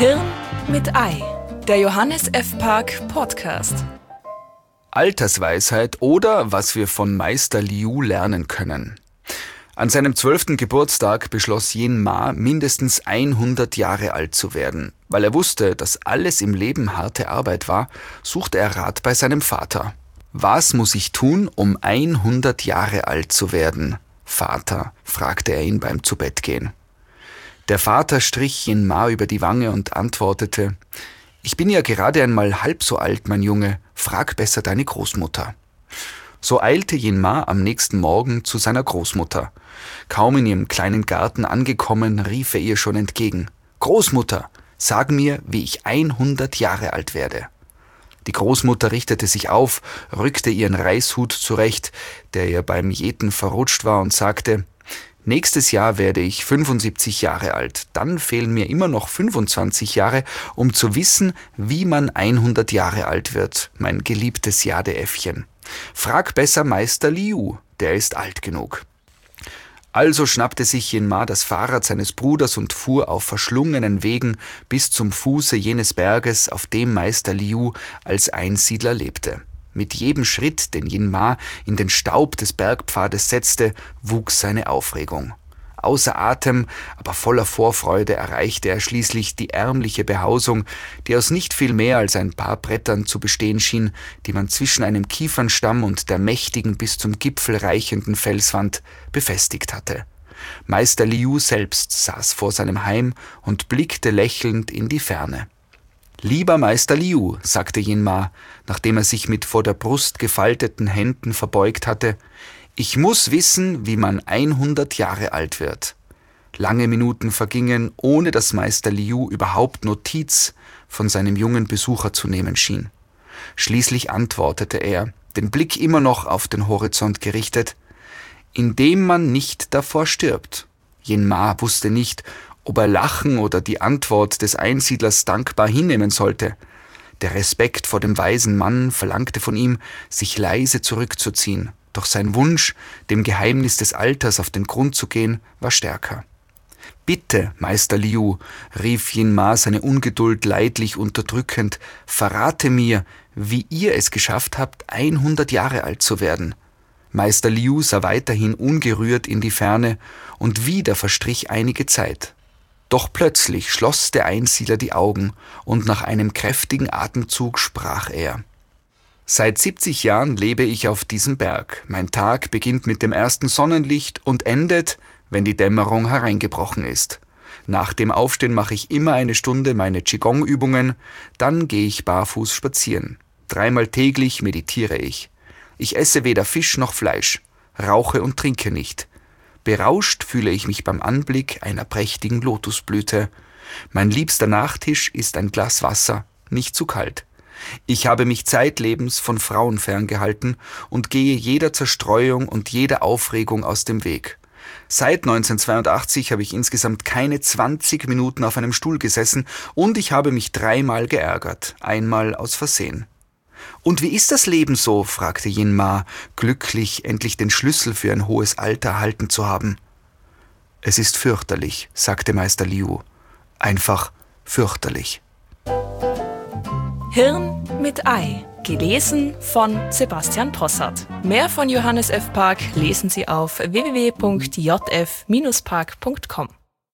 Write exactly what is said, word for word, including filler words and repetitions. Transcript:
Hirn mit Ei, der Johannes F. Park Podcast. Altersweisheit oder was wir von Meister Liu lernen können. An seinem zwölften Geburtstag beschloss Yin Ma, mindestens hundert Jahre alt zu werden. Weil er wusste, dass alles im Leben harte Arbeit war, suchte er Rat bei seinem Vater. Was muss ich tun, um hundert Jahre alt zu werden? Vater, fragte er ihn beim Zubettgehen. Der Vater strich Yin Ma über die Wange und antwortete: Ich bin ja gerade einmal halb so alt, mein Junge, frag besser deine Großmutter. So eilte Yin Ma am nächsten Morgen zu seiner Großmutter. Kaum in ihrem kleinen Garten angekommen, rief er ihr schon entgegen: Großmutter, sag mir, wie ich hundert Jahre alt werde. Die Großmutter richtete sich auf, rückte ihren Reishut zurecht, der ihr beim Jäten verrutscht war, und sagte: Nächstes Jahr werde ich fünfundsiebzig Jahre alt, dann fehlen mir immer noch fünfundzwanzig Jahre, um zu wissen, wie man hundert Jahre alt wird, mein geliebtes Jadeäffchen. Frag besser Meister Liu, der ist alt genug. Also schnappte sich Yin Ma das Fahrrad seines Bruders und fuhr auf verschlungenen Wegen bis zum Fuße jenes Berges, auf dem Meister Liu als Einsiedler lebte. Mit jedem Schritt, den Yin Ma in den Staub des Bergpfades setzte, wuchs seine Aufregung. Außer Atem, aber voller Vorfreude erreichte er schließlich die ärmliche Behausung, die aus nicht viel mehr als ein paar Brettern zu bestehen schien, die man zwischen einem Kiefernstamm und der mächtigen, bis zum Gipfel reichenden Felswand befestigt hatte. Meister Liu selbst saß vor seinem Heim und blickte lächelnd in die Ferne. »Lieber Meister Liu«, sagte Yin Ma, nachdem er sich mit vor der Brust gefalteten Händen verbeugt hatte, »ich muss wissen, wie man hundert Jahre alt wird.« Lange Minuten vergingen, ohne dass Meister Liu überhaupt Notiz von seinem jungen Besucher zu nehmen schien. Schließlich antwortete er, den Blick immer noch auf den Horizont gerichtet: »Indem man nicht davor stirbt.« Yin Ma wusste nicht, ob er lachen oder die Antwort des Einsiedlers dankbar hinnehmen sollte. Der Respekt vor dem weisen Mann verlangte von ihm, sich leise zurückzuziehen, doch sein Wunsch, dem Geheimnis des Alters auf den Grund zu gehen, war stärker. »Bitte, Meister Liu«, rief Yin Ma seine Ungeduld leidlich unterdrückend, »verrate mir, wie ihr es geschafft habt, hundert Jahre alt zu werden.« Meister Liu sah weiterhin ungerührt in die Ferne, und wieder verstrich einige Zeit. Doch plötzlich schloss der Einsiedler die Augen, und nach einem kräftigen Atemzug sprach er: »Seit siebzig Jahren lebe ich auf diesem Berg. Mein Tag beginnt mit dem ersten Sonnenlicht und endet, wenn die Dämmerung hereingebrochen ist. Nach dem Aufstehen mache ich immer eine Stunde meine Qigong-Übungen, dann gehe ich barfuß spazieren. Dreimal täglich meditiere ich. Ich esse weder Fisch noch Fleisch, rauche und trinke nicht. Berauscht fühle ich mich beim Anblick einer prächtigen Lotusblüte. Mein liebster Nachtisch ist ein Glas Wasser, nicht zu kalt. Ich habe mich zeitlebens von Frauen ferngehalten und gehe jeder Zerstreuung und jeder Aufregung aus dem Weg. Seit neunzehnhundertzweiundachtzig habe ich insgesamt keine zwanzig Minuten auf einem Stuhl gesessen und ich habe mich dreimal geärgert, einmal aus Versehen.« »Und wie ist das Leben so?« fragte Yin Ma, glücklich, endlich den Schlüssel für ein hohes Alter erhalten zu haben. »Es ist fürchterlich«, sagte Meister Liu. »Einfach fürchterlich.« Hirn mit Ei, gelesen von Sebastian Possart. Mehr von Johannes F. Park lesen Sie auf w w w punkt j f Bindestrich park punkt com.